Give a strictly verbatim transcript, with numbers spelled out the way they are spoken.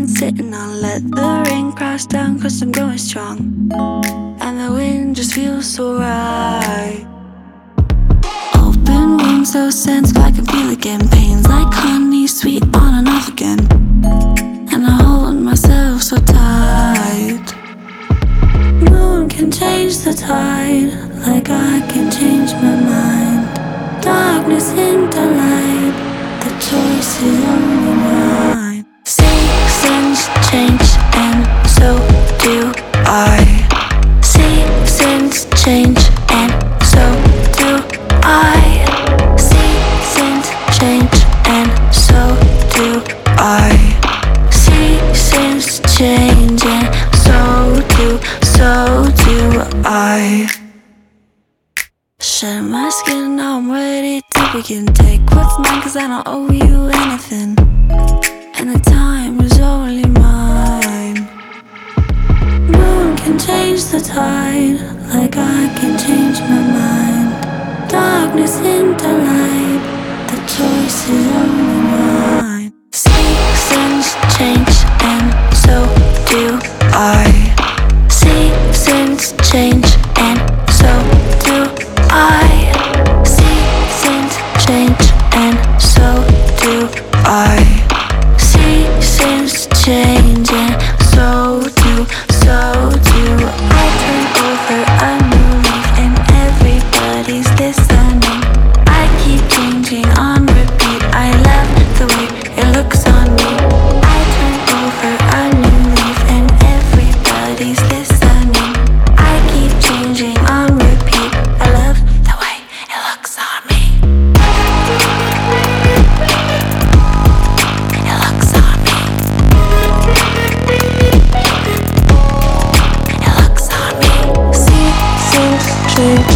been sitting on. Let the rain crash down, cause I'm going strong, and the wind just feels so right. Open wounds, those scents I can feel again. Pains like honey, sweet on and off again. And I hold myself so tight. No one can change the tide like I can change my mind. Darkness into light, the choice is only mine. Seasons change and so do I. Seasons change and so do I. Seasons change and so do I. Seasons change and so do, so do I. Shed my skin, now I'm ready to begin. Take what's mine, cause I don't owe you anything, and the time is only mine. No one can change the tide like I can change my mind. Darkness into light, the choice is only mine. Seasons change and so do I. Seasons change and so do I. Seasons change and so do I. Seasons change and so do, so do I. Turn over a new leaf and everybody's listening. I keep changing on repeat. I love the way it looks on me. I turn over a new leaf and everybody's listening. I keep changing on repeat. I love the way it looks on me. It looks on me. It looks on me. Seasons change